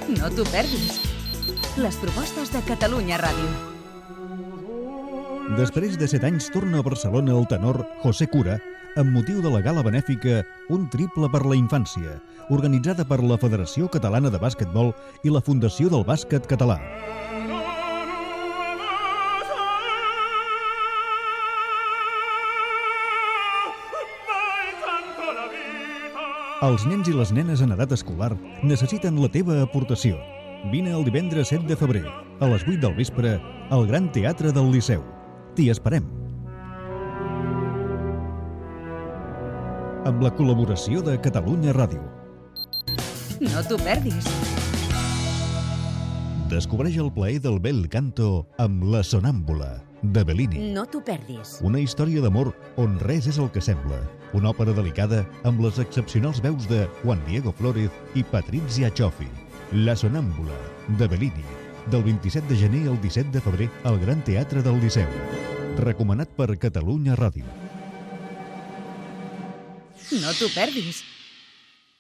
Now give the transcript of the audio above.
No t'ho perdis. Les propostes de Catalunya Ràdio. Després de 7 anys torna a Barcelona el tenor José Cura amb motiu de la gala benèfica Un triple per la infància, organitzada per la Federació Catalana de Bàsquetbol i la Fundació del Bàsquet Català. Els nens i les nenes en edat escolar necessiten la teva aportació. Vine el divendres 7 de febrer, a les 8 del vespre, al Gran Teatre del Liceu. T'hi esperem. Amb la col·laboració de Catalunya Ràdio. No t'ho perdis. Descobreix el plaer del bel canto amb La Sonàmbula, de Bellini. No t'ho perdis. Una història d'amor on res és el que sembla. Una òpera delicada amb les excepcionals veus de Juan Diego Flórez i Patrizia Cioffi. La Sonàmbula, de Bellini. Del 27 de gener al 17 de febrer al Gran Teatre del Liceu. Recomanat per Catalunya Ràdio. No t'ho perdis.